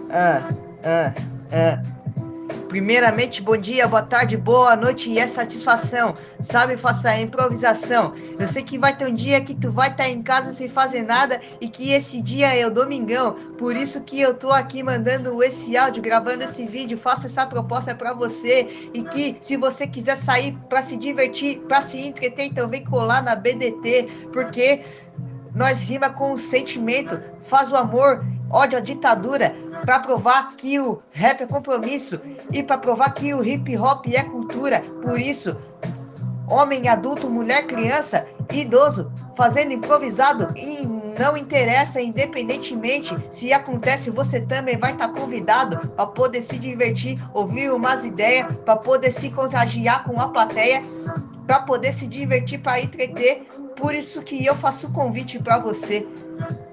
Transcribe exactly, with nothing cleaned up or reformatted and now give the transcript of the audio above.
Ah, ah, ah. Primeiramente, bom dia, boa tarde, boa noite e é satisfação. Sabe, faça a improvisação. Eu sei que vai ter um dia que tu vai estar em casa sem fazer nada e que esse dia é o domingão. Por isso que eu tô aqui mandando esse áudio, gravando esse vídeo, faço essa proposta para você e que se você quiser sair para se divertir, para se entreter, então vem colar na B D T, porque nós rima com o sentimento, faz o amor, ódio à ditadura, para provar que o rap é compromisso e para provar que o hip hop é cultura. Por isso, homem, adulto, mulher, criança, idoso, fazendo improvisado e não interessa, independentemente se acontece, você também vai estar convidado para poder se divertir, ouvir umas ideias, para poder se contagiar com a plateia, para poder se divertir, para entreter. Por isso que eu faço o convite para você.